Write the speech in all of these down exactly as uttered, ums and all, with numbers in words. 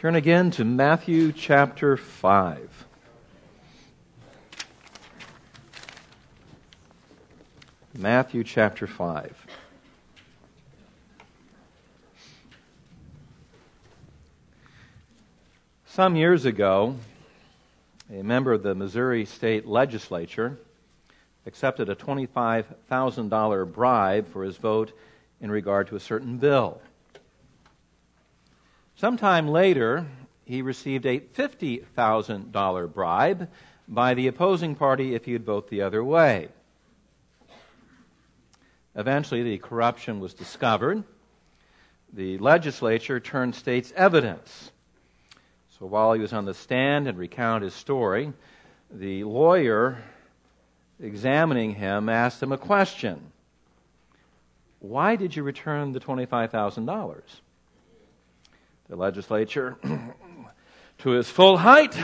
Turn again to Matthew chapter five. Matthew chapter five. Some years ago, a member of the Missouri State Legislature accepted a twenty-five thousand dollars bribe for his vote in regard to a certain bill. Sometime later, he received a fifty thousand dollars bribe by the opposing party if he would vote the other way. Eventually, the corruption was discovered. The legislature turned state's evidence. So while he was on the stand and recounted his story, the lawyer examining him asked him a question. Why did you return the twenty-five thousand dollars? The legislature, to his full height,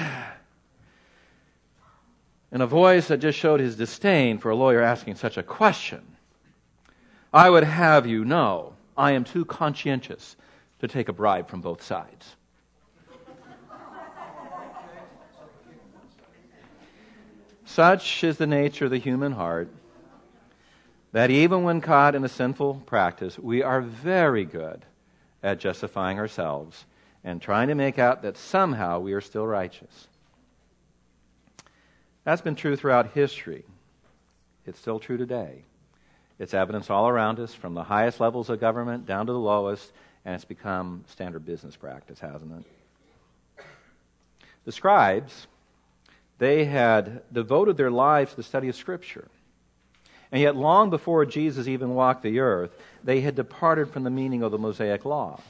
in a voice that just showed his disdain for a lawyer asking such a question, I would have you know, I am too conscientious to take a bribe from both sides. Such is the nature of the human heart, that even when caught in a sinful practice, we are very good at justifying ourselves and trying to make out that somehow we are still righteous. That's been true throughout history. It's still true today. It's evidence all around us, from the highest levels of government down to the lowest, and it's become standard business practice, hasn't it? The scribes, they had devoted their lives to the study of Scripture. And yet long before Jesus even walked the earth, they had departed from the meaning of the Mosaic Law.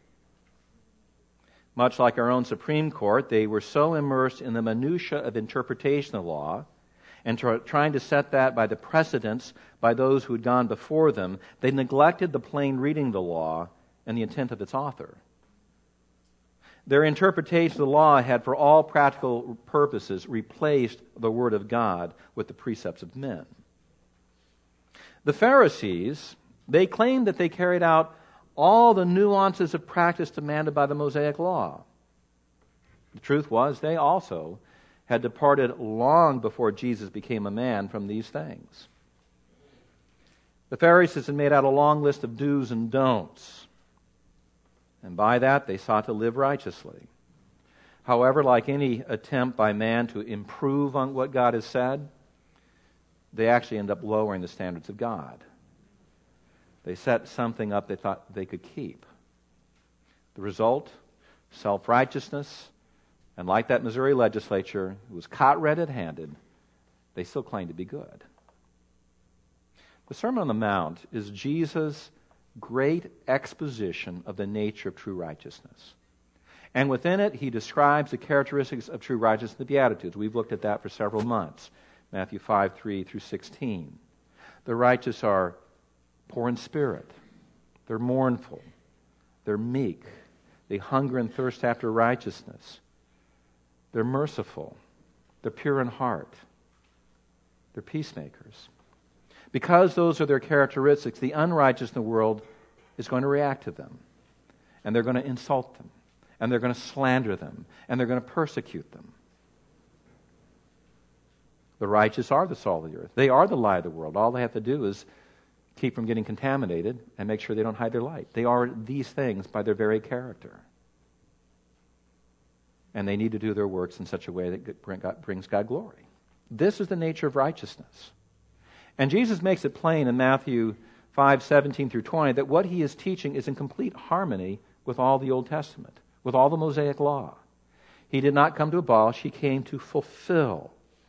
Much like our own Supreme Court, they were so immersed in the minutiae of interpretation of law and tr- trying to set that by the precedents by those who had gone before them, they neglected the plain reading of the law and the intent of its author. Their interpretation of the law had, for all practical purposes, replaced the Word of God with the precepts of men. The Pharisees, they claimed that they carried out all the nuances of practice demanded by the Mosaic Law. The truth was, they also had departed long before Jesus became a man from these things. The Pharisees had made out a long list of do's and don'ts, and by that they sought to live righteously. However, like any attempt by man to improve on what God has said, they actually end up lowering the standards of God. They set something up they thought they could keep. The result, self-righteousness, and like that Missouri legislature who was caught red-handed, they still claim to be good. The Sermon on the Mount is Jesus' great exposition of the nature of true righteousness. And within it, he describes the characteristics of true righteousness in the Beatitudes. We've looked at that for several months. Matthew five, three through sixteen. The righteous are poor in spirit. They're mournful. They're meek. They hunger and thirst after righteousness. They're merciful. They're pure in heart. They're peacemakers. Because those are their characteristics, the unrighteous in the world is going to react to them. And they're going to insult them. And they're going to slander them. And they're going to persecute them. The righteous are the salt of the earth. They are the light of the world. All they have to do is keep from getting contaminated and make sure they don't hide their light. They are these things by their very character. And they need to do their works in such a way that brings God glory. This is the nature of righteousness. And Jesus makes it plain in Matthew five, seventeen through twenty that what he is teaching is in complete harmony with all the Old Testament, with all the Mosaic Law. He did not come to abolish, he came to fulfill.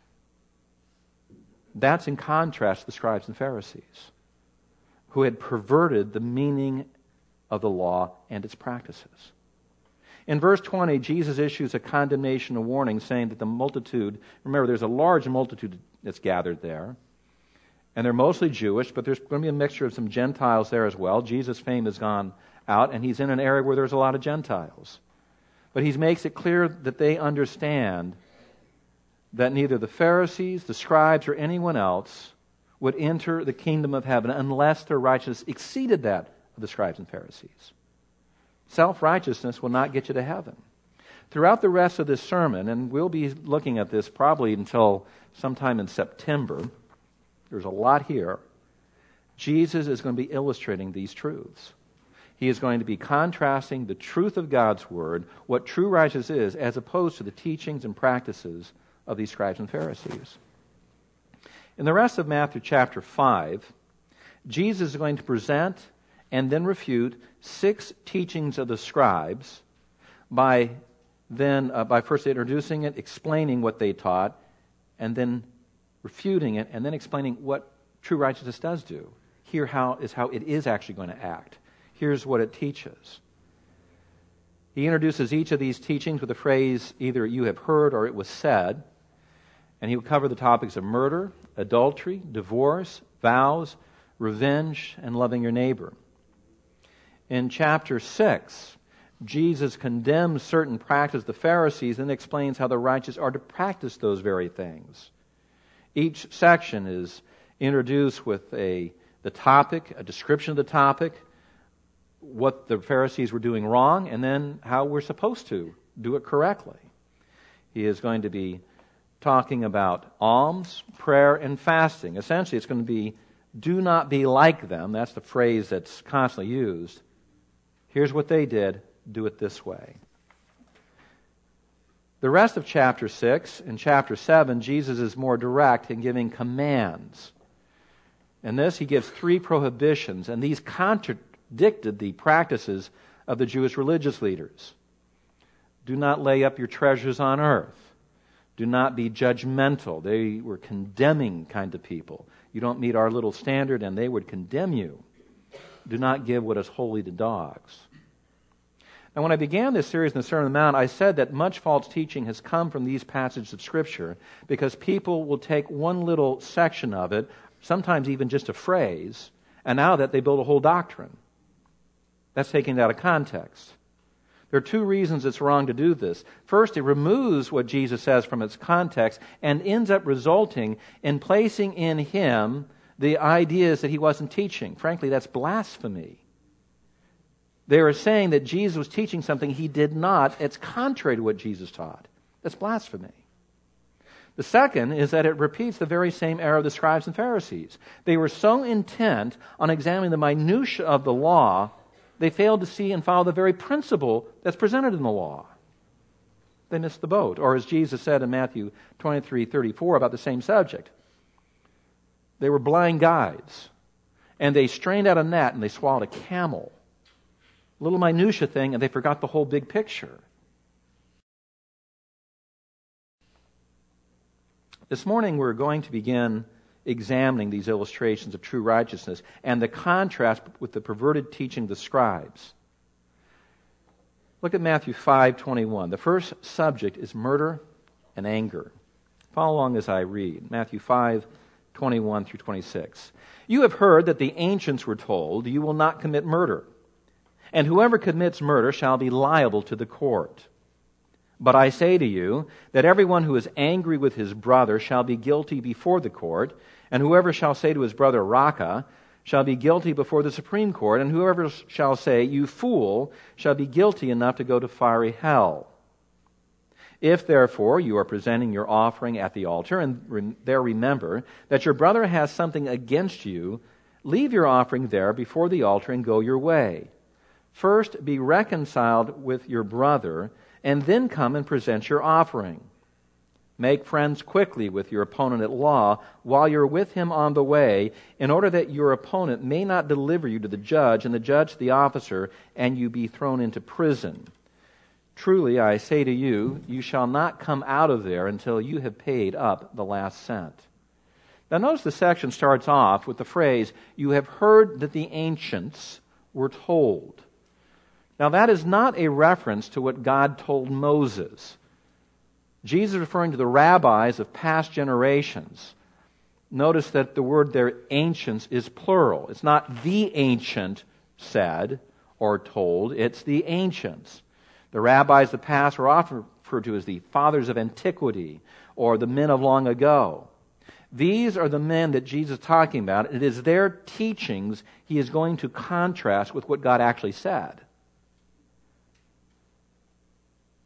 That's in contrast to the scribes and Pharisees, who had perverted the meaning of the law and its practices. In verse twenty, Jesus issues a condemnation and warning, saying that the multitude, remember there's a large multitude that's gathered there, and they're mostly Jewish, but there's going to be a mixture of some Gentiles there as well. Jesus' fame has gone out, and he's in an area where there's a lot of Gentiles. But he makes it clear that they understand that neither the Pharisees, the scribes, or anyone else would enter the kingdom of heaven unless their righteousness exceeded that of the scribes and Pharisees. Self-righteousness will not get you to heaven. Throughout the rest of this sermon, and we'll be looking at this probably until sometime in September, there's a lot here, Jesus is going to be illustrating these truths. He is going to be contrasting the truth of God's Word, what true righteousness is, as opposed to the teachings and practices of these scribes and Pharisees. In the rest of Matthew chapter five, Jesus is going to present and then refute six teachings of the scribes by then uh, by first introducing it, explaining what they taught, and then refuting it, and then explaining what true righteousness does do. Here how is how it is actually going to act. Here's what it teaches. He introduces each of these teachings with the phrase, either you have heard or it was said, and he will cover the topics of murder, adultery, divorce, vows, revenge, and loving your neighbor. In chapter six, Jesus condemns certain practices of the Pharisees and explains how the righteous are to practice those very things. Each section is introduced with a the topic, a description of the topic, what the Pharisees were doing wrong, and then how we're supposed to do it correctly. He is going to be talking about alms, prayer, and fasting. Essentially, it's going to be, do not be like them. That's the phrase that's constantly used. Here's what they did. Do it this way. The rest of chapter six and chapter seven, Jesus is more direct in giving commands. In this, he gives three prohibitions, and these contradicted the practices of the Jewish religious leaders. Do not lay up your treasures on earth. Do not be judgmental. They were condemning kind of people. You don't meet our little standard, and they would condemn you. Do not give what is holy to dogs. Now, when I began this series in the Sermon on the Mount, I said that much false teaching has come from these passages of Scripture because people will take one little section of it, sometimes even just a phrase, and out of that they build a whole doctrine. That's taken out of context. There are two reasons it's wrong to do this. First, it removes what Jesus says from its context and ends up resulting in placing in him the ideas that he wasn't teaching. Frankly, that's blasphemy. They are saying that Jesus was teaching something he did not. It's contrary to what Jesus taught. That's blasphemy. The second is that it repeats the very same error of the scribes and Pharisees. They were so intent on examining the minutiae of the law, they failed to see and follow the very principle that's presented in the law. They missed the boat. Or as Jesus said in Matthew twenty-three thirty-four about the same subject, they were blind guides, and they strained out a gnat and they swallowed a camel. Little minutia thing, and they forgot the whole big picture. This morning we're going to begin examining these illustrations of true righteousness and the contrast with the perverted teaching of the scribes. Look at Matthew five twenty-one. The first subject is murder and anger. Follow along as I read. Matthew five twenty-one through twenty-six. You have heard that the ancients were told, you will not commit murder. And whoever commits murder shall be liable to the court. But I say to you that everyone who is angry with his brother shall be guilty before the court, and whoever shall say to his brother, Raca, shall be guilty before the Supreme Court, and whoever shall say, you fool, shall be guilty enough to go to fiery hell. If, therefore, you are presenting your offering at the altar, and re- there remember that your brother has something against you, leave your offering there before the altar and go your way. First be reconciled with your brother, and then come and present your offering. Make friends quickly with your opponent at law while you're with him on the way, in order that your opponent may not deliver you to the judge, and the judge to the officer, and you be thrown into prison. Truly, I say to you, you shall not come out of there until you have paid up the last cent. Now notice the section starts off with the phrase, you have heard that the ancients were told. Now that is not a reference to what God told Moses. Jesus is referring to the rabbis of past generations. Notice that the word there, ancients, is plural. It's not the ancient said or told, it's the ancients. The rabbis of the past were often referred to as the fathers of antiquity or the men of long ago. These are the men that Jesus is talking about. It is their teachings he is going to contrast with what God actually said.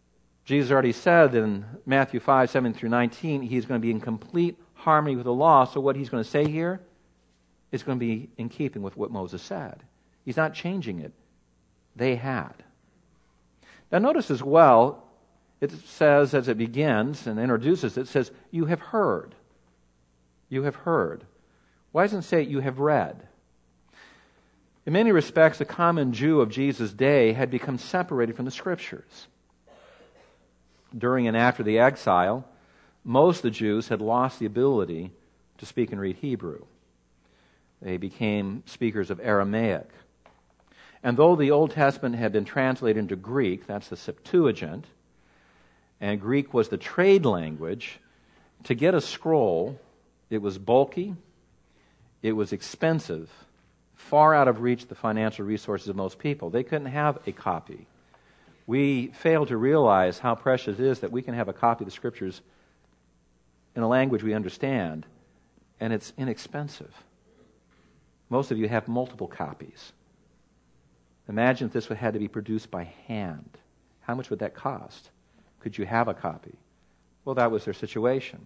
Jesus already said in Matthew five, seven through nineteen, he's going to be in complete harmony with the law. So what he's going to say here is going to be in keeping with what Moses said. He's not changing it. They had. Now notice as well, it says as it begins and introduces, it says, you have heard. You have heard. Why doesn't it say you have read? In many respects, the common Jew of Jesus' day had become separated from the Scriptures. During and after the exile, most of the Jews had lost the ability to speak and read Hebrew. They became speakers of Aramaic. And though the Old Testament had been translated into Greek, that's the Septuagint, and Greek was the trade language, to get a scroll, it was bulky, it was expensive, far out of reach the financial resources of most people. They couldn't have a copy. We fail to realize how precious it is that we can have a copy of the Scriptures in a language we understand, and it's inexpensive. Most of you have multiple copies. Imagine if this had to be produced by hand. How much would that cost? Could you have a copy? Well, that was their situation.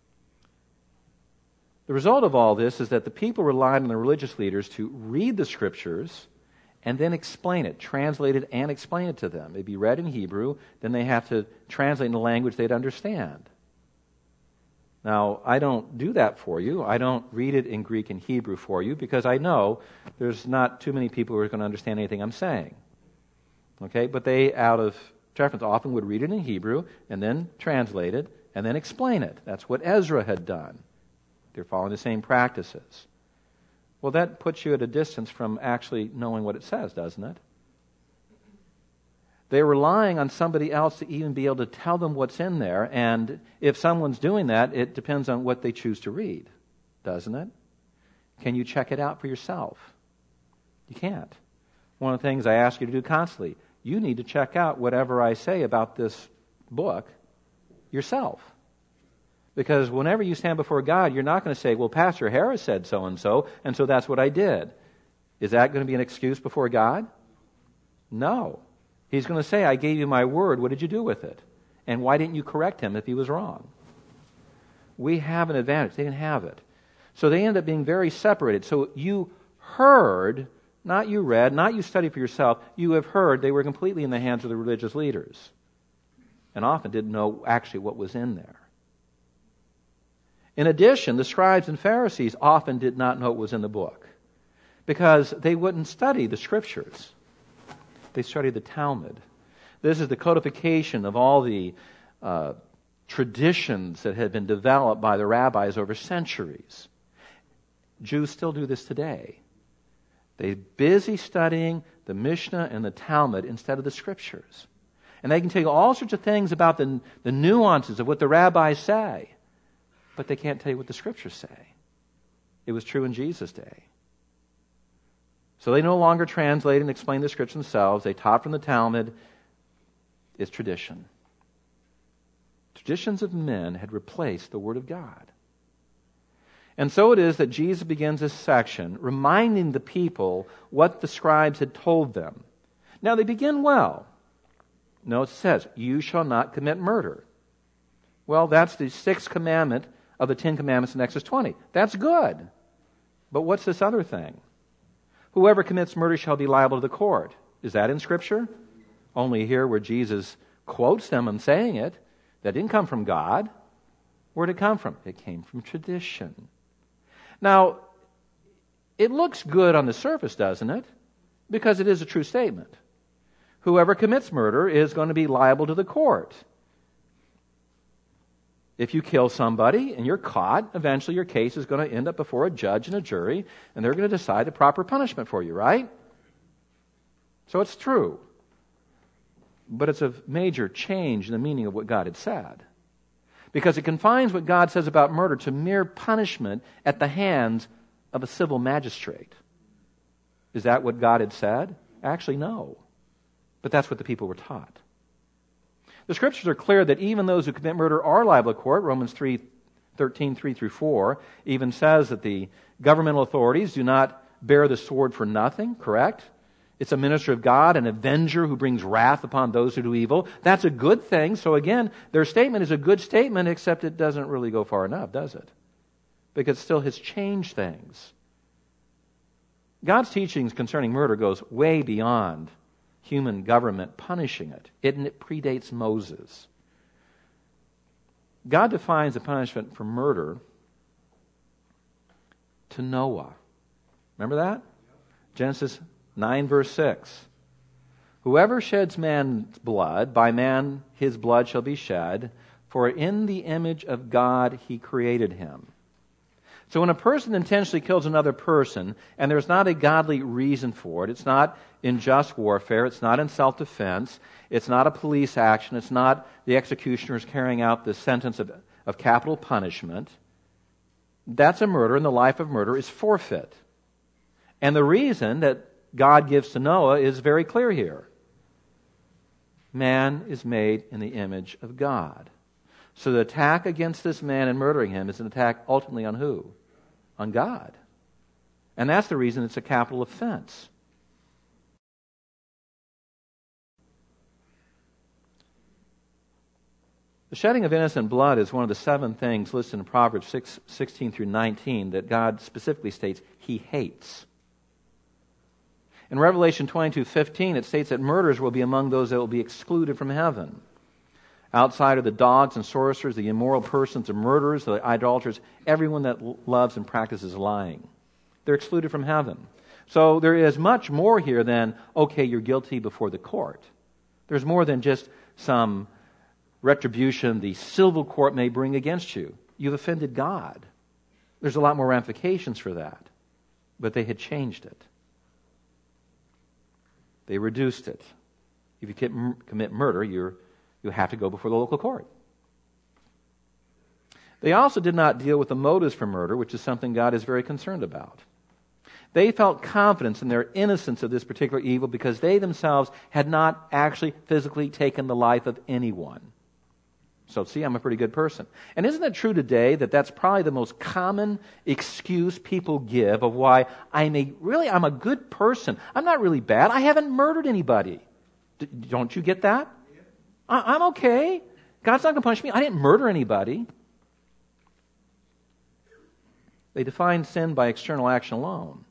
The result of all this is that the people relied on the religious leaders to read the Scriptures and then explain it, translate it and explain it to them. It'd be read in Hebrew, then they have to translate in a language they'd understand. Now, I don't do that for you. I don't read it in Greek and Hebrew for you because I know there's not too many people who are going to understand anything I'm saying. Okay? But they, out of preference, often would read it in Hebrew and then translate it and then explain it. That's what Ezra had done. They're following the same practices. Well, that puts you at a distance from actually knowing what it says, doesn't it? They're relying on somebody else to even be able to tell them what's in there, and if someone's doing that, it depends on what they choose to read, doesn't it? Can you check it out for yourself? You can't. One of the things I ask you to do constantly, you need to check out whatever I say about this book yourself. Because whenever you stand before God, you're not going to say, well, Pastor Harris said so-and-so, and so that's what I did. Is that going to be an excuse before God? No. He's going to say, I gave you my word. What did you do with it? And why didn't you correct him if he was wrong? We have an advantage. They didn't have it. So they ended up being very separated. So you heard, not you read, not you studied for yourself. You have heard they were completely in the hands of the religious leaders and often didn't know actually what was in there. In addition, the scribes and Pharisees often did not know what was in the book because they wouldn't study the Scriptures. They studied the Talmud. This is the codification of all the uh, traditions that had been developed by the rabbis over centuries. Jews still do this today. They're busy studying the Mishnah and the Talmud instead of the Scriptures. And they can tell you all sorts of things about the, the nuances of what the rabbis say, but they can't tell you what the Scriptures say. It was true in Jesus' day. So they no longer translate and explain the Scriptures themselves. They taught from the Talmud. It's tradition. Traditions of men had replaced the Word of God. And so it is that Jesus begins this section reminding the people what the scribes had told them. Now they begin well. No, it says, you shall not commit murder. Well, that's the sixth commandment of the Ten Commandments in Exodus twenty. That's good. But what's this other thing? Whoever commits murder shall be liable to the court. Is that in Scripture? Only here where Jesus quotes them and saying it. That didn't come from God. Where did it come from? It came from tradition. Now, it looks good on the surface, doesn't it? Because it is a true statement. Whoever commits murder is going to be liable to the court. If you kill somebody and you're caught, eventually your case is going to end up before a judge and a jury, and they're going to decide the proper punishment for you, right? So it's true. But it's a major change in the meaning of what God had said. Because it confines what God says about murder to mere punishment at the hands of a civil magistrate. Is that what God had said? Actually, no. But that's what the people were taught. The Scriptures are clear that even those who commit murder are liable to court. Romans three thirteen, three through four even says that the governmental authorities do not bear the sword for nothing, correct? It's a minister of God, an avenger who brings wrath upon those who do evil. That's a good thing. So again, their statement is a good statement, except it doesn't really go far enough, does it? Because it still has changed things. God's teachings concerning murder goes way beyond human government punishing it. It, it predates Moses. God defines the punishment for murder to Noah. Remember that? Genesis nine verse six. Whoever sheds man's blood, by man his blood shall be shed, for in the image of God he created him. So when a person intentionally kills another person, and there's not a godly reason for it, it's not in just warfare, it's not in self-defense, it's not a police action, it's not the executioners carrying out the sentence of, of capital punishment, that's a murder, and the life of murder is forfeit. And the reason that God gives to Noah is very clear here. Man is made in the image of God. So the attack against this man and murdering him is an attack ultimately on who? On God. And that's the reason it's a capital offense. The shedding of innocent blood is one of the seven things listed in Proverbs six, sixteen through nineteen that God specifically states He hates. In Revelation twenty-two fifteen, it states that murderers will be among those that will be excluded from heaven. Outside are the dogs and sorcerers, the immoral persons, the murderers, the idolaters, everyone that loves and practices lying. They're excluded from heaven. So there is much more here than, okay, you're guilty before the court. There's more than just some retribution the civil court may bring against you. You've offended God. There's a lot more ramifications for that. But they had changed it. They reduced it. If you commit murder, you're, you have to go before the local court. They also did not deal with the motives for murder, which is something God is very concerned about. They felt confidence in their innocence of this particular evil because they themselves had not actually physically taken the life of anyone. So, see, I'm a pretty good person. And isn't it true today that that's probably the most common excuse people give of why I'm a, really, I'm a good person. I'm not really bad. I haven't murdered anybody. D- don't you get that? I- I'm okay. God's not going to punish me. I didn't murder anybody. They define sin by external action alone.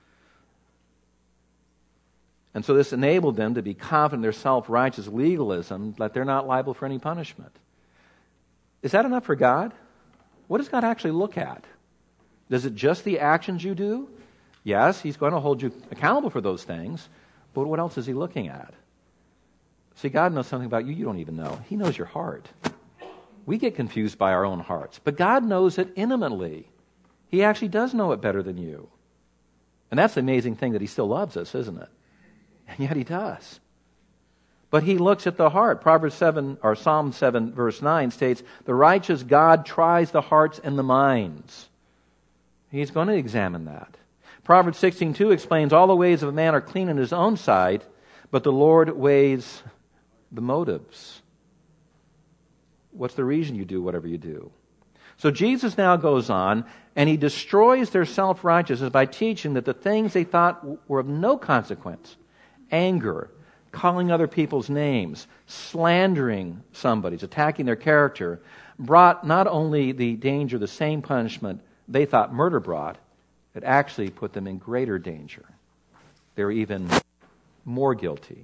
And so this enabled them to be confident in their self-righteous legalism that they're not liable for any punishment. Is that enough for God? What does God actually look at? Is it just the actions you do? Yes, He's going to hold you accountable for those things, but what else is He looking at? See, God knows something about you you don't even know. He knows your heart. We get confused by our own hearts, but God knows it intimately. He actually does know it better than you. And that's the amazing thing, that He still loves us, isn't it? And yet He does. But He looks at the heart. Proverbs seven, or Psalm seven, verse nine states, "The righteous God tries the hearts and the minds." He's going to examine that. Proverbs sixteen two explains, "All the ways of a man are clean in his own sight, but the Lord weighs the motives." What's the reason you do whatever you do? So Jesus now goes on, and He destroys their self-righteousness by teaching that the things they thought were of no consequence, anger, calling other people's names, slandering somebody's, attacking their character, brought not only the danger, the same punishment they thought murder brought, it actually put them in greater danger. They were even more guilty.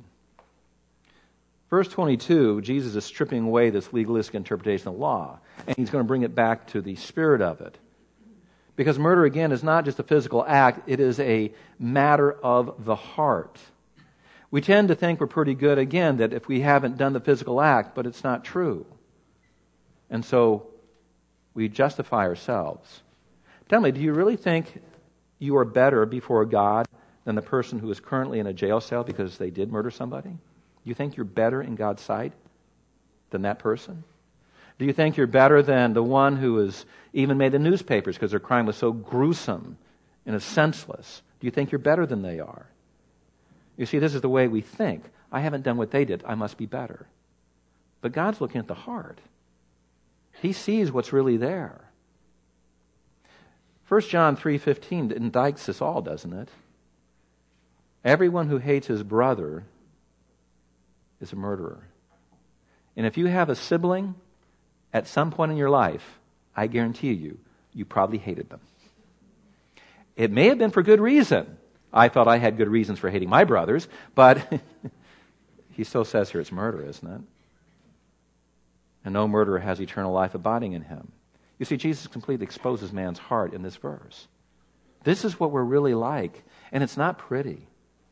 Verse twenty-two, Jesus is stripping away this legalistic interpretation of law, and He's going to bring it back to the spirit of it. Because murder, again, is not just a physical act, it is a matter of the heart. We tend to think we're pretty good, again, that if we haven't done the physical act, but it's not true. And so we justify ourselves. Tell me, do you really think you are better before God than the person who is currently in a jail cell because they did murder somebody? Do you think you're better in God's sight than that person? Do you think you're better than the one who has even made the newspapers because their crime was so gruesome and is senseless? Do you think you're better than they are? You see, this is the way we think. I haven't done what they did. I must be better. But God's looking at the heart. He sees what's really there. First John three fifteen indicts us all, doesn't it? Everyone who hates his brother is a murderer. And if you have a sibling, at some point in your life, I guarantee you, you probably hated them. It may have been for good reason. I felt I had good reasons for hating my brothers, but he still says here it's murder, isn't it? And no murderer has eternal life abiding in him. You see, Jesus completely exposes man's heart in this verse. This is what we're really like, and it's not pretty.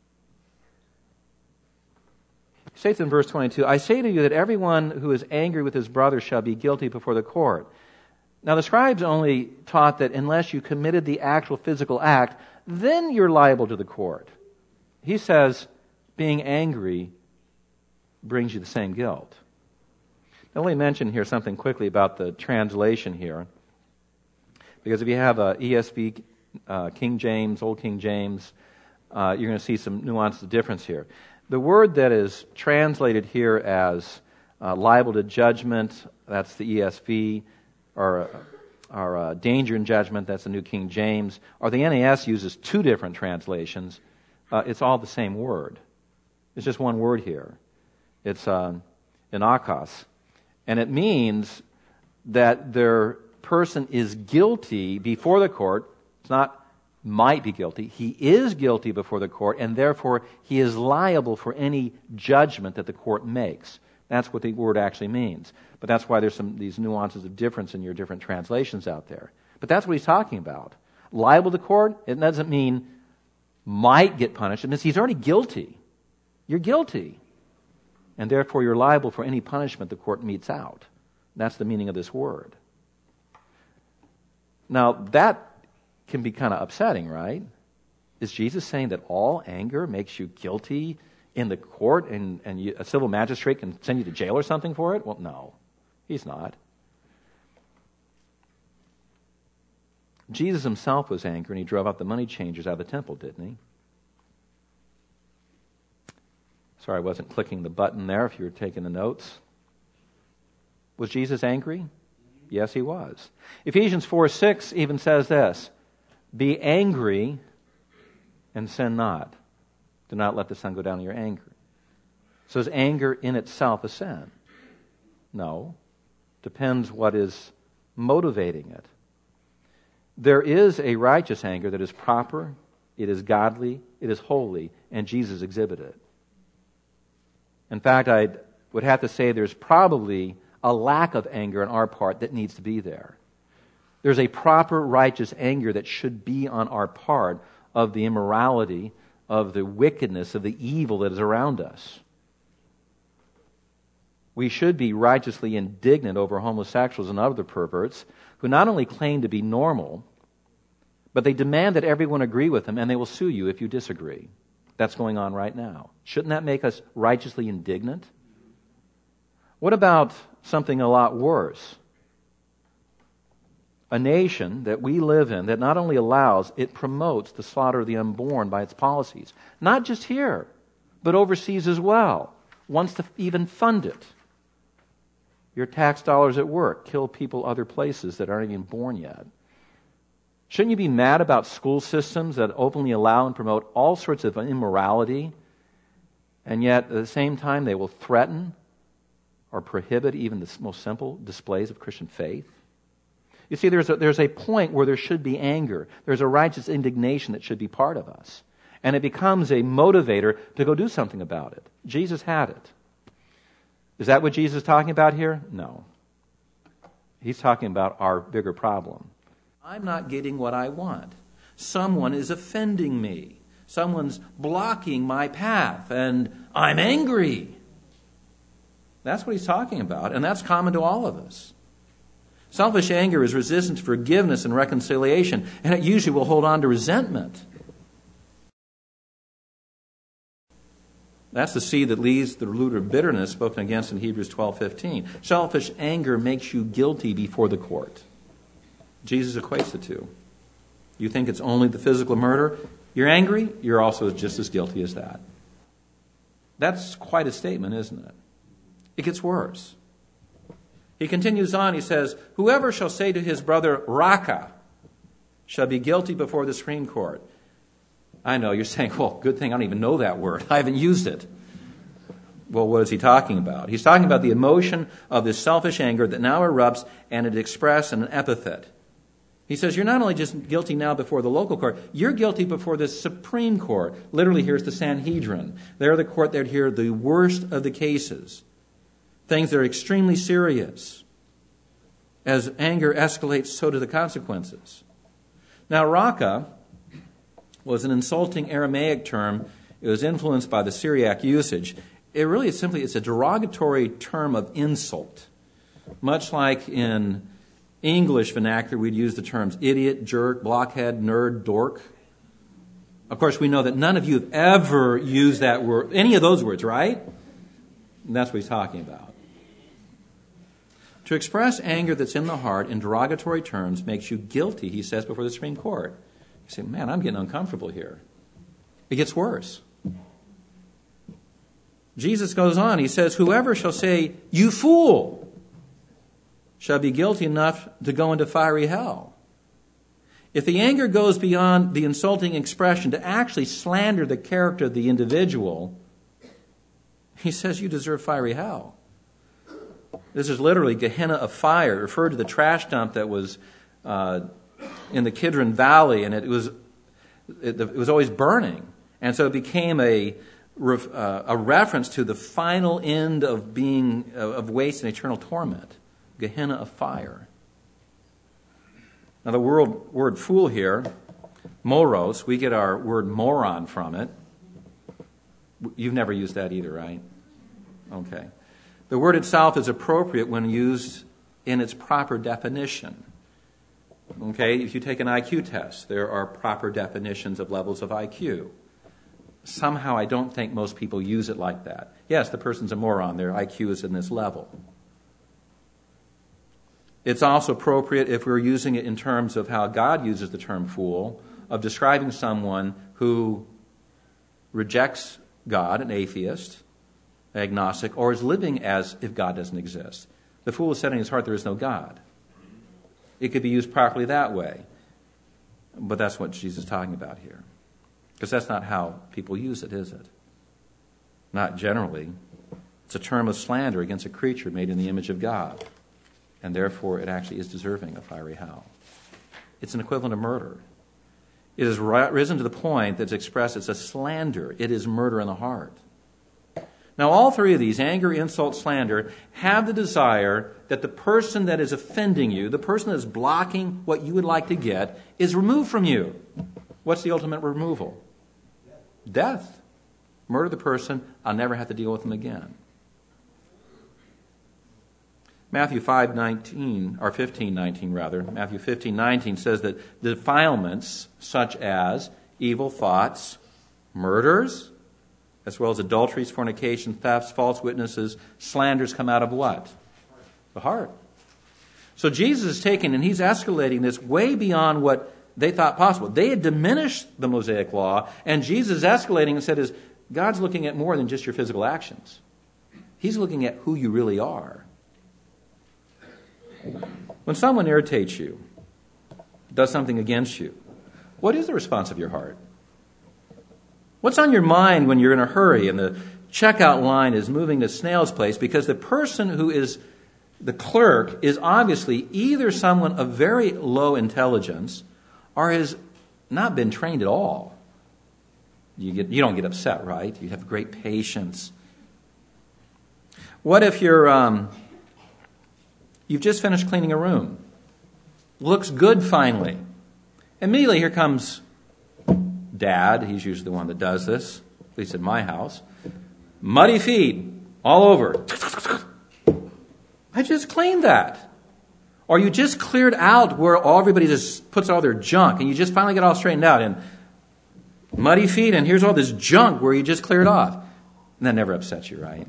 He states in verse twenty-two, I say to you that everyone who is angry with his brother shall be guilty before the court. Now, the scribes only taught that unless you committed the actual physical act, then you're liable to the court. He says being angry brings you the same guilt. Now, let me mention here something quickly about the translation here. Because if you have a E S V, uh, King James, Old King James, uh, you're going to see some nuances of difference here. The word that is translated here as uh, liable to judgment, that's the E S V, or, or uh, danger in judgment, that's the New King James, or the N A S uses two different translations. Uh, it's all the same word. It's just one word here. It's uh, inakos. And it means that their person is guilty before the court. It's not might be guilty. He is guilty before the court, and therefore he is liable for any judgment that the court makes. That's what the word actually means. But that's why there's some these nuances of difference in your different translations out there. But that's what he's talking about. Liable to court, it doesn't mean might get punished. It means he's already guilty. You're guilty. And therefore you're liable for any punishment the court metes out. That's the meaning of this word. Now, that can be kind of upsetting, right? Is Jesus saying that all anger makes you guilty in the court and, and you, a civil magistrate can send you to jail or something for it? Well, no, he's not. Jesus himself was angry and he drove out the money changers out of the temple, didn't he? Sorry, I wasn't clicking the button there if you were taking the notes. Was Jesus angry? Yes, he was. Ephesians four six even says this, be angry and sin not. Do not let the sun go down in your anger. So is anger in itself a sin? No. Depends what is motivating it. There is a righteous anger that is proper, it is godly, it is holy, and Jesus exhibited it. In fact, I would have to say there's probably a lack of anger on our part that needs to be there. There's a proper righteous anger that should be on our part of the immorality, of the wickedness, of the evil that is around us. We should be righteously indignant over homosexuals and other perverts who not only claim to be normal, but they demand that everyone agree with them and they will sue you if you disagree. That's going on right now. Shouldn't that make us righteously indignant? What about something a lot worse? A nation that we live in that not only allows, it promotes the slaughter of the unborn by its policies. Not just here, but overseas as well. Wants to even fund it. Your tax dollars at work kill people other places that aren't even born yet. Shouldn't you be mad about school systems that openly allow and promote all sorts of immorality, and yet at the same time they will threaten or prohibit even the most simple displays of Christian faith? You see, there's a, there's a point where there should be anger. There's a righteous indignation that should be part of us. And it becomes a motivator to go do something about it. Jesus had it. Is that what Jesus is talking about here? No. He's talking about our bigger problem. I'm not getting what I want. Someone is offending me. Someone's blocking my path, and I'm angry. That's what he's talking about, and that's common to all of us. Selfish anger is resistant to forgiveness and reconciliation, and it usually will hold on to resentment. That's the seed that leads to the root of bitterness spoken against in Hebrews twelve fifteen. Selfish anger makes you guilty before the court. Jesus equates the two. You think it's only the physical murder? You're angry, you're also just as guilty as that. That's quite a statement, isn't it? It gets worse. He continues on, he says, whoever shall say to his brother, Raka, shall be guilty before the Supreme Court. I know, you're saying, well, good thing I don't even know that word. I haven't used it. Well, what is he talking about? He's talking about the emotion of this selfish anger that now erupts and it expressed in an epithet. He says, you're not only just guilty now before the local court, you're guilty before the Supreme Court. Literally, here's the Sanhedrin. They're the court that hear the worst of the cases, things that are extremely serious. As anger escalates, so do the consequences. Now, raka was an insulting Aramaic term. It was influenced by the Syriac usage. It really is simply, it's a derogatory term of insult. Much like in English vernacular, we'd use the terms idiot, jerk, blockhead, nerd, dork. Of course, we know that none of you have ever used that word, any of those words, right? And that's what he's talking about. To express anger that's in the heart in derogatory terms makes you guilty, he says, before the Supreme Court. You say, man, I'm getting uncomfortable here. It gets worse. Jesus goes on, he says, whoever shall say, you fool, shall be guilty enough to go into fiery hell. If the anger goes beyond the insulting expression to actually slander the character of the individual, he says you deserve fiery hell. This is literally Gehenna of fire, referred to the trash dump that was uh, in the Kidron Valley, and it was it, it was always burning, and so it became a uh, a reference to the final end of being of waste and eternal torment. Gehenna of fire. Now the word, word fool here, moros, we get our word moron from it. You've never used that either, right? Okay. The word itself is appropriate when used in its proper definition. Okay, if you take an I Q test, there are proper definitions of levels of I Q. Somehow I don't think most people use it like that. Yes, the person's a moron. Their I Q is in this level. It's also appropriate if we're using it in terms of how God uses the term fool, of describing someone who rejects God, an atheist, agnostic, or is living as if God doesn't exist. The fool has said in his heart there is no God. It could be used properly that way. But that's what Jesus is talking about here. Because that's not how people use it, is it? Not generally. It's a term of slander against a creature made in the image of God. And therefore, it actually is deserving of fiery hell. It's an equivalent of murder. It has risen to the point that's expressed as a slander. It is murder in the heart. Now, all three of these, anger, insult, slander, have the desire that the person that is offending you, the person that is blocking what you would like to get, is removed from you. What's the ultimate removal? Death. Murder the person, I'll never have to deal with them again. Matthew five nineteen, or fifteen nineteen rather, Matthew fifteen nineteen says that defilements such as evil thoughts, murders, as well as adulteries, fornication, thefts, false witnesses, slanders come out of what? The heart. So Jesus is taking and he's escalating this way beyond what they thought possible. They had diminished the Mosaic law, and Jesus is escalating and said, is God's looking at more than just your physical actions. He's looking at who you really are. When someone irritates you, does something against you, what is the response of your heart? What's on your mind when you're in a hurry and the checkout line is moving to snail's pace because the person who is the clerk is obviously either someone of very low intelligence or has not been trained at all? You get, you don't get upset, right? You have great patience. What if you're... Um, You've just finished cleaning a room. Looks good finally. Immediately here comes Dad. He's usually the one that does this, at least in my house. Muddy feet all over. I just cleaned that. Or you just cleared out where all everybody just puts all their junk and you just finally get all straightened out. And muddy feet and here's all this junk where you just cleared off. And that never upsets you, right?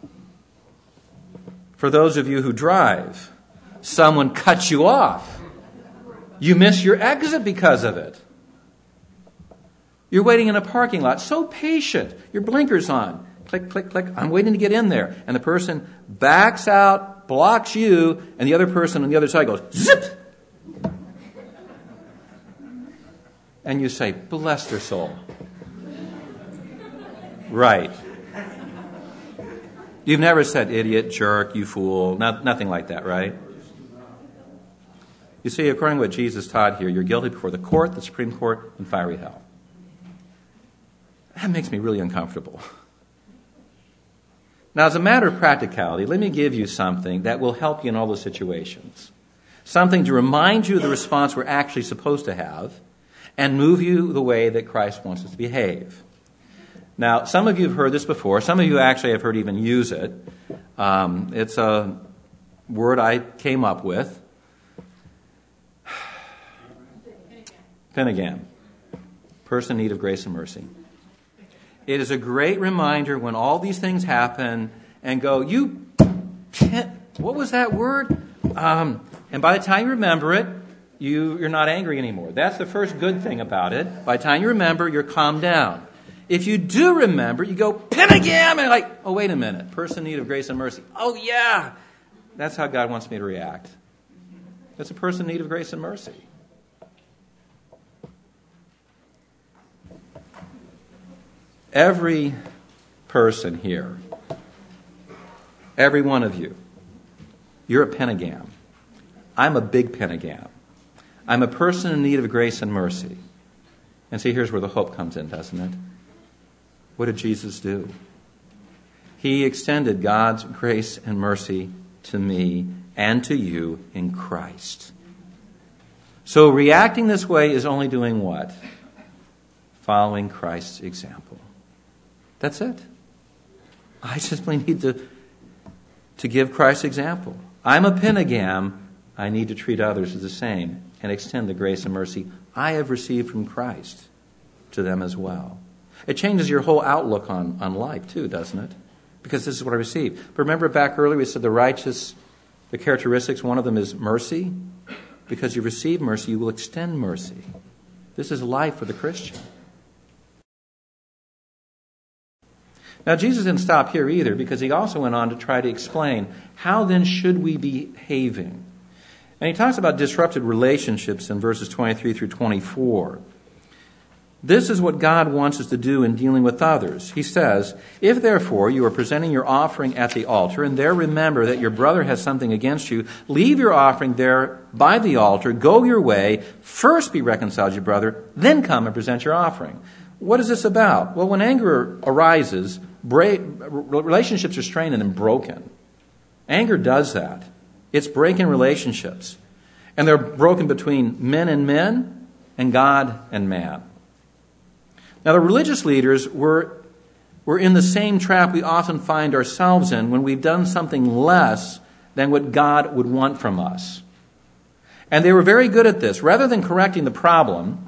For those of you who drive, someone cuts you off. You miss your exit because of it. You're waiting in a parking lot, so patient. Your blinker's on. Click, click, click. I'm waiting to get in there. And the person backs out, blocks you, and the other person on the other side goes, zip! And you say, bless their soul. Right. You've never said idiot, jerk, you fool, not, nothing like that, right? You see, according to what Jesus taught here, you're guilty before the court, the Supreme Court, and fiery hell. That makes me really uncomfortable. Now, as a matter of practicality, let me give you something that will help you in all those situations. Something to remind you of the response we're actually supposed to have and move you the way that Christ wants us to behave. Now, some of you have heard this before. Some of you actually have heard even use it. Um, it's a word I came up with. Penagam. Person in need of grace and mercy. It is a great reminder when all these things happen and go, you, what was that word? Um, and by the time you remember it, you, you're not angry anymore. That's the first good thing about it. By the time you remember, you're calmed down. If you do remember, you go, Penagam, and you're like, oh, wait a minute, person in need of grace and mercy. Oh, yeah. That's how God wants me to react. That's a person in need of grace and mercy. Every person here, every one of you, you're a Penagam. I'm a big Penagam. I'm a person in need of grace and mercy. And see, here's where the hope comes in, doesn't it? What did Jesus do? He extended God's grace and mercy to me and to you in Christ. So reacting this way is only doing what? Following Christ's example. That's it. I simply need to, to give Christ's example. I'm a Penagam. I need to treat others as the same and extend the grace and mercy I have received from Christ to them as well. It changes your whole outlook on, on life too, doesn't it? Because this is what I received. But remember back earlier we said the righteous, the characteristics, one of them is mercy. Because you receive mercy, you will extend mercy. This is life for the Christian. Now, Jesus didn't stop here either, because he also went on to try to explain how then should we be behaving. And he talks about disrupted relationships in verses twenty-three through twenty-four. This is what God wants us to do in dealing with others. He says, if therefore you are presenting your offering at the altar, and there remember that your brother has something against you, leave your offering there by the altar, go your way, first be reconciled to your brother, then come and present your offering. What is this about? Well, when anger arises, break, relationships are strained and broken. Anger does that. It's breaking relationships. And they're broken between men and men and God and man. Now, the religious leaders were, were in the same trap we often find ourselves in when we've done something less than what God would want from us. And they were very good at this. Rather than correcting the problem,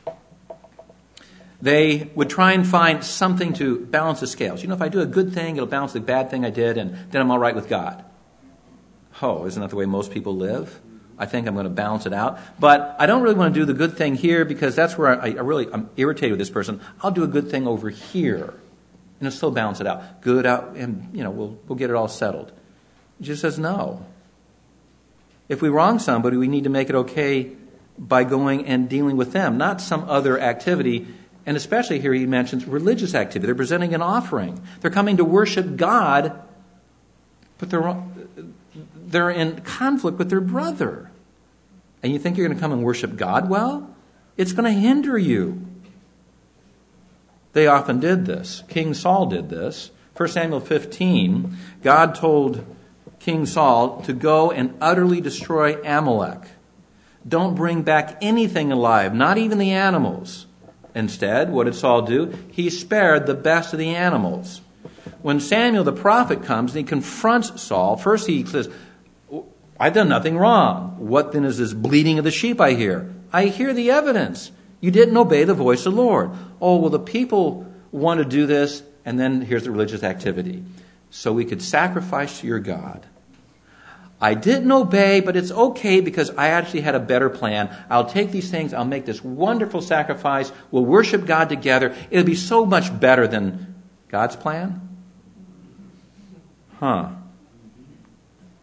they would try and find something to balance the scales. You know, if I do a good thing, it'll balance the bad thing I did, and then I'm all right with God. Oh, isn't that the way most people live? I think I'm going to balance it out. But I don't really want to do the good thing here because that's where I, I really, I'm irritated with this person. I'll do a good thing over here, and it'll still balance it out. Good out, and, you know, we'll, we'll get it all settled. Jesus says no. If we wrong somebody, we need to make it okay by going and dealing with them, not some other activity. And especially here he mentions religious activity. They're presenting an offering. They're coming to worship God, but they're, they're in conflict with their brother. And you think you're going to come and worship God? Well, it's going to hinder you. They often did this. King Saul did this. First Samuel fifteen, God told King Saul to go and utterly destroy Amalek. Don't bring back anything alive, not even the animals. Instead, what did Saul do? He spared the best of the animals. When Samuel the prophet comes and he confronts Saul, first he says, I've done nothing wrong. What then is this bleating of the sheep I hear? I hear the evidence. You didn't obey the voice of the Lord. Oh, well, the people want to do this, and then here's the religious activity. So we could sacrifice to your God. I didn't obey, but it's okay because I actually had a better plan. I'll take these things. I'll make this wonderful sacrifice. We'll worship God together. It'll be so much better than God's plan. Huh.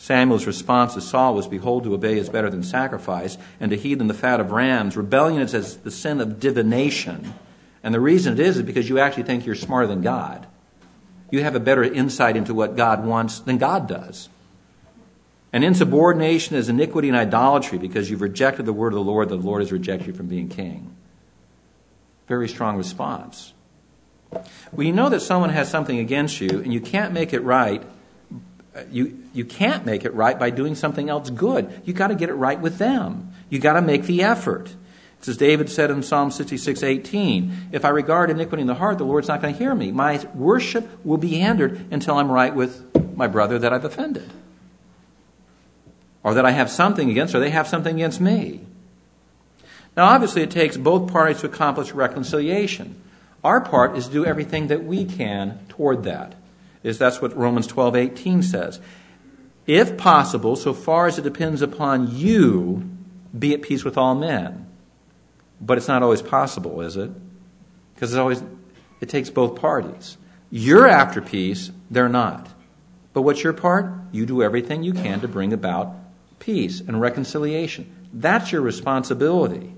Samuel's response to Saul was, "Behold, to obey is better than sacrifice, and to heed than the fat of rams." Rebellion is as the sin of divination. And the reason it is is because you actually think you're smarter than God. You have a better insight into what God wants than God does. And insubordination is iniquity and idolatry because you've rejected the word of the Lord. The Lord has rejected you from being king. Very strong response. Well, you know that someone has something against you, and you can't make it right. You you can't make it right by doing something else good. You got to get it right with them. You got to make the effort. It's as David said in Psalm sixty-six eighteen, "If I regard iniquity in the heart, the Lord's not going to hear me. My worship will be hindered until I'm right with my brother that I've offended, or that I have something against, or they have something against me." Now, obviously, it takes both parties to accomplish reconciliation. Our part is to do everything that we can toward that. Is that's what Romans twelve eighteen says. "If possible, so far as it depends upon you, be at peace with all men." But it's not always possible, is it? Because it's always it takes both parties. You're after peace, they're not. But what's your part? You do everything you can to bring about peace and reconciliation. That's your responsibility.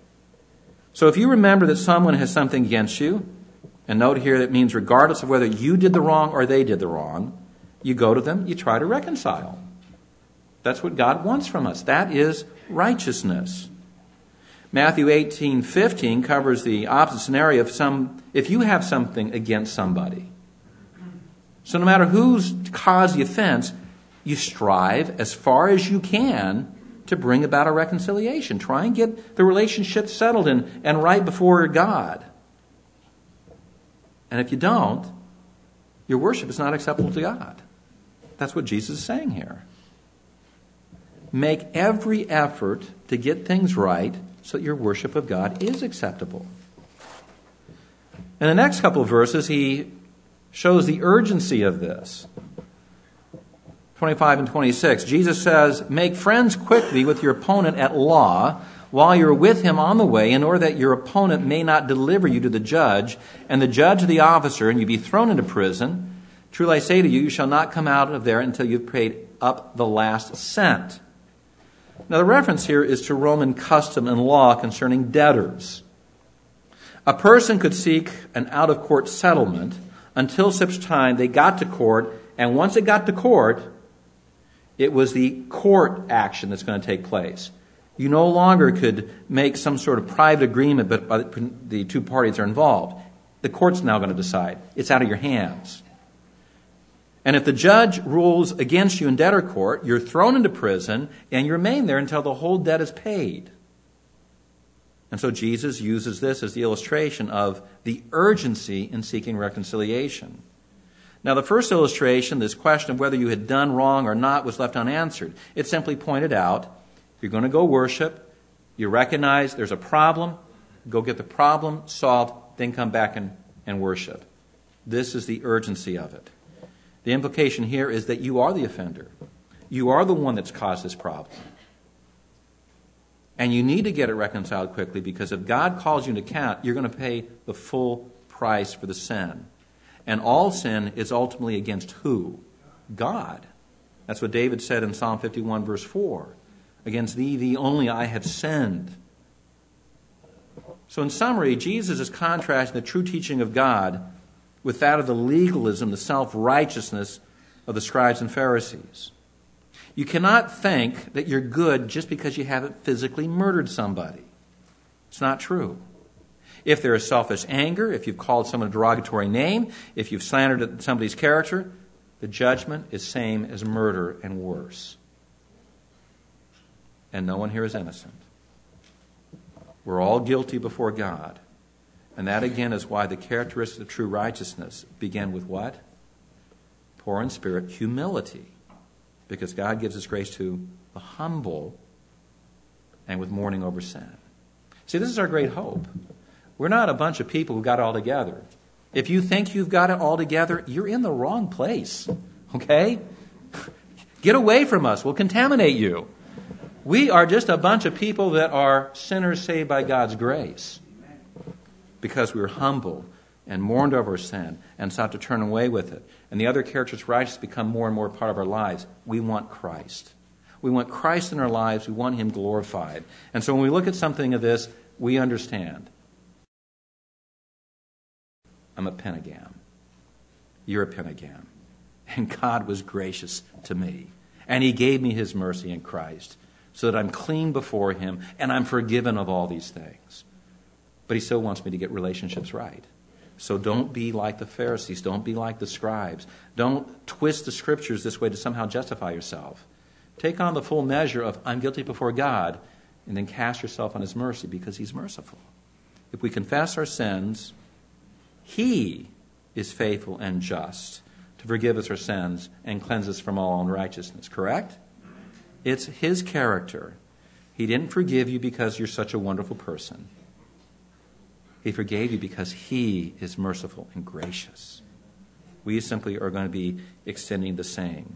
So if you remember that someone has something against you, and note here that means regardless of whether you did the wrong or they did the wrong, you go to them, you try to reconcile. That's what God wants from us. That is righteousness. Matthew eighteen fifteen covers the opposite scenario of some if you have something against somebody. So no matter who's caused the offense, you strive as far as you can to bring about a reconciliation. Try and get the relationship settled and, and right before God. And if you don't, your worship is not acceptable to God. That's what Jesus is saying here. Make every effort to get things right so that your worship of God is acceptable. In the next couple of verses, he shows the urgency of this. twenty-five and twenty-six, Jesus says, "Make friends quickly with your opponent at law while you're with him on the way, in order that your opponent may not deliver you to the judge, and the judge to the officer, and you be thrown into prison. Truly I say to you, you shall not come out of there until you've paid up the last cent." Now the reference here is to Roman custom and law concerning debtors. A person could seek an out-of-court settlement until such time they got to court, and once it got to court, it was the court action that's going to take place. You no longer could make some sort of private agreement, but the two parties are involved. The court's now going to decide. It's out of your hands. And if the judge rules against you in debtor court, you're thrown into prison and you remain there until the whole debt is paid. And so Jesus uses this as the illustration of the urgency in seeking reconciliation. Now, the first illustration, this question of whether you had done wrong or not, was left unanswered. It simply pointed out, if you're going to go worship, you recognize there's a problem, go get the problem solved, then come back and, and worship. This is the urgency of it. The implication here is that you are the offender. You are the one that's caused this problem. And you need to get it reconciled quickly, because if God calls you to account, you're going to pay the full price for the sin. And all sin is ultimately against who? God. That's what David said in Psalm fifty-one, verse four. "Against thee, thee only, I have sinned." So in summary, Jesus is contrasting the true teaching of God with that of the legalism, the self-righteousness of the scribes and Pharisees. You cannot think that you're good just because you haven't physically murdered somebody. It's not true. If there is selfish anger, if you've called someone a derogatory name, if you've slandered somebody's character, the judgment is same as murder and worse. And no one here is innocent. We're all guilty before God. And that again is why the characteristics of true righteousness begin with what? Poor in spirit, humility. Because God gives His grace to the humble, and with mourning over sin. See, this is our great hope. We're not a bunch of people who got it all together. If you think you've got it all together, you're in the wrong place. Okay? Get away from us. We'll contaminate you. We are just a bunch of people that are sinners saved by God's grace. Because we were humble and mourned over sin and sought to turn away with it. and the other characters righteous become more and more part of our lives. We want Christ. We want Christ in our lives. We want him glorified. And so when we look at something of this, we understand. I'm a Pentagam. You're a Pentagam. And God was gracious to me. And he gave me his mercy in Christ so that I'm clean before him and I'm forgiven of all these things. But he still wants me to get relationships right. So don't be like the Pharisees. Don't be like the scribes. Don't twist the scriptures this way to somehow justify yourself. Take on the full measure of I'm guilty before God, and then cast yourself on his mercy because he's merciful. If we confess our sins, he is faithful and just to forgive us our sins and cleanse us from all unrighteousness. Correct? It's his character. He didn't forgive you because you're such a wonderful person. He forgave you because he is merciful and gracious. We simply are going to be extending the same.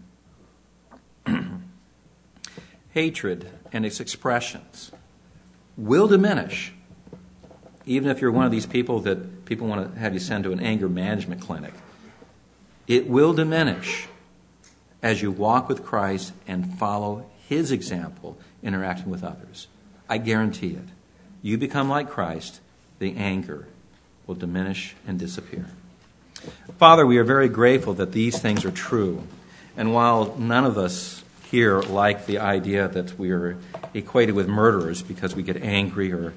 Hatred and its expressions will diminish, even if you're one of these people that people want to have you send to an anger management clinic. It will diminish as you walk with Christ and follow his example interacting with others. I guarantee it. You become like Christ, the anger will diminish and disappear. Father, we are very grateful that these things are true. And while none of us here like the idea that we are equated with murderers because we get angry or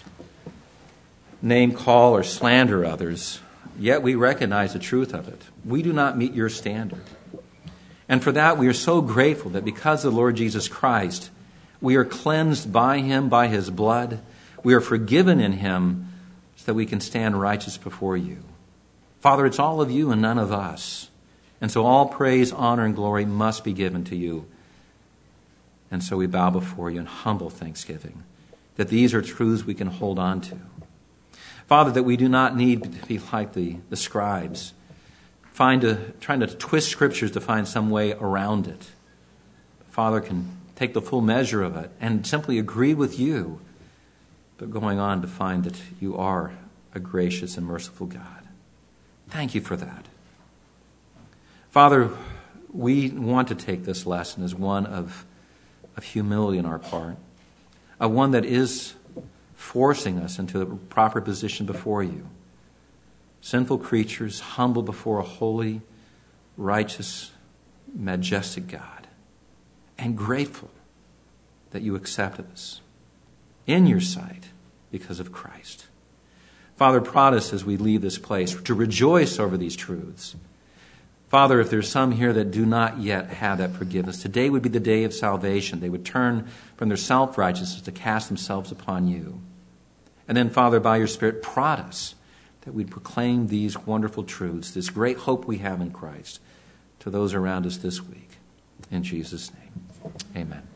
name call or slander others, yet we recognize the truth of it. We do not meet your standard. And for that, we are so grateful that because of the Lord Jesus Christ, we are cleansed by him, by his blood. We are forgiven in him so that we can stand righteous before you. Father, it's all of you and none of us. And so all praise, honor, and glory must be given to you. And so we bow before you in humble thanksgiving that these are truths we can hold on to. Father, that we do not need to be like the, the scribes, find a, trying to twist scriptures to find some way around it. Father can take the full measure of it and simply agree with you, but going on to find that you are a gracious and merciful God. Thank you for that. Father, we want to take this lesson as one of, of humility on our part, a one that is forcing us into a proper position before you. Sinful creatures humble before a holy, righteous, majestic God, and grateful that you accepted us in your sight because of Christ. Father, prod us as we leave this place to rejoice over these truths. Father, if there's some here that do not yet have that forgiveness, today would be the day of salvation. They would turn from their self-righteousness to cast themselves upon you. And then, Father, by your Spirit, prod us that we'd proclaim these wonderful truths, this great hope we have in Christ, to those around us this week. In Jesus' name, amen.